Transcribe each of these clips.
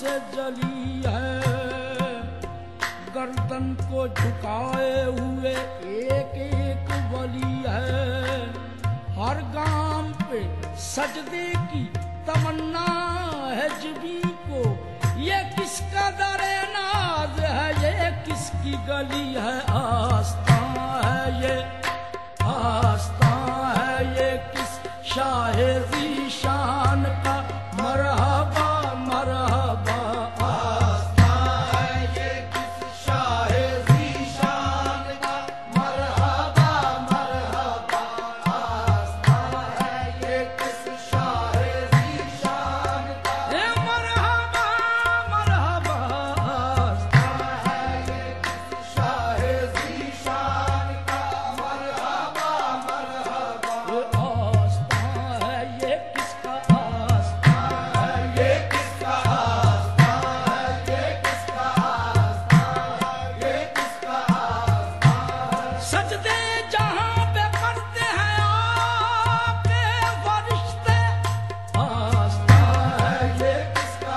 से जली है। गर्दन को झुकाए हुए एक एक वली है। हर गाम पे सजदे की तमन्ना है जिबी को। ये किसका दरे नाज है, ये किसकी गली है। आस्तां है ये, आस्तां है ये किस शाहे ज़ीशान का। मरहबा मरहबा, आस्तां है ये किस शाहे ज़ीशान का। मरहबा मरहबा, आस्तां है ये किस शाहे ज़ीशान का। मरहबा मरहबा, आस्तां है ये किस शाहे ज़ीशान का। मरहबा मरहबा, आस्तां है ये किसका। आस्तां है ये किसका। आस्तां है ये किसका। आस्तां है ये किसका। सजदे जहां पे करते हैं आपके फरिश्ते। आस्तां है ये किसका।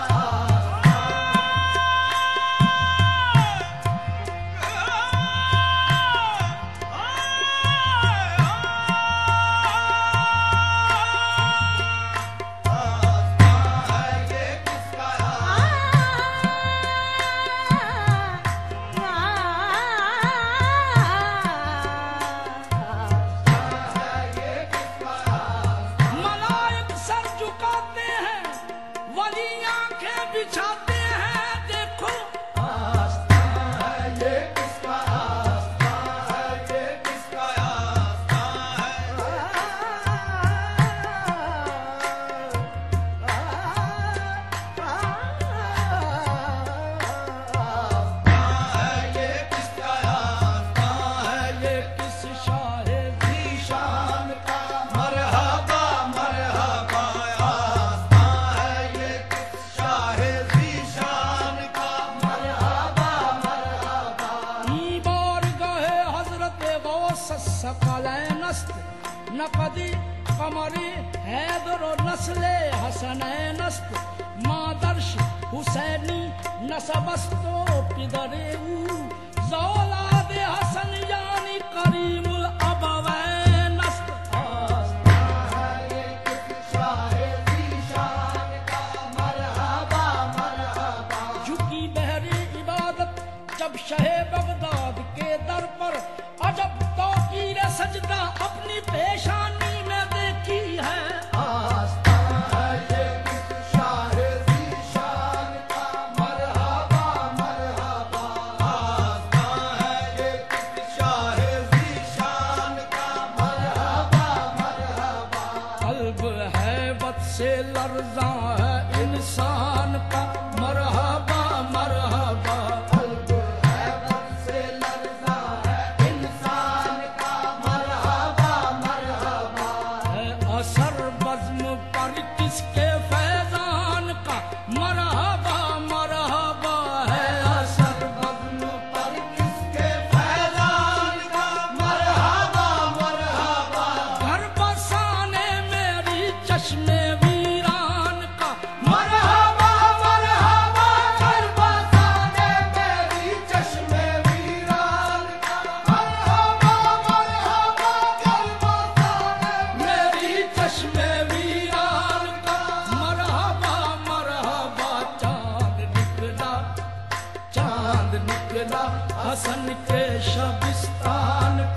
मलाइक सर झुकाते हैं, वली आंखें बिछाते हैं। देखो आस्तां है ये किसका। आस्तां है ये किसका। आस्तां है ये किसका। आस्तां है ये किस शाहे ज़ीशान का। मरहबा मरहबा, आस्तां है ये किस शाहे ज़ीशान का। मरहबा मरहबा, बार गए हजरत गौस सकलैनस्त। नकदी कमरी हैदर नस्ले हसनैनस्त। मादर्श हुसैनी नसबस्तो पिदरे ज़ौलादे हसन यानी करीमुल अबवैनस्त। आस्तां है ये किस शाहे ज़ीशान का। मरहबा मरहबा, झुकी बहरी इबादत जब शहे बगदाद के दर पर। अजब तौकीर सजदा अपनी पेशानी में देखी है। आस्तां है ये किस शाहे ज़ीशान का। मरहबा मरहबा, आस्तां है ये किस शाहे ज़ीशान का। मरहबा मरहबा, कल्ब हैबत से लर्ज़ा है इंसान का। मरहबा मरहबा, कल्ब हैबत से लर्ज़ा है इंसान का। मरहबा मरहबा, है असर बज़्म पर किसके फैज़ान का। मरहबा मरहबा, है असर बज़्म पर किसके फैज़ान का। मरहबा मरहबा, घर बसाने मेरी चश्मे वीरान का। मरहबा मरहबा, घर बसाने मेरी चश्मे वीरान का। मरहबा मरहबा, घर बसाने मेरी चश्मे वीरान का। मरहबा मरहबा, चांद निकला हसन के शबिस्तान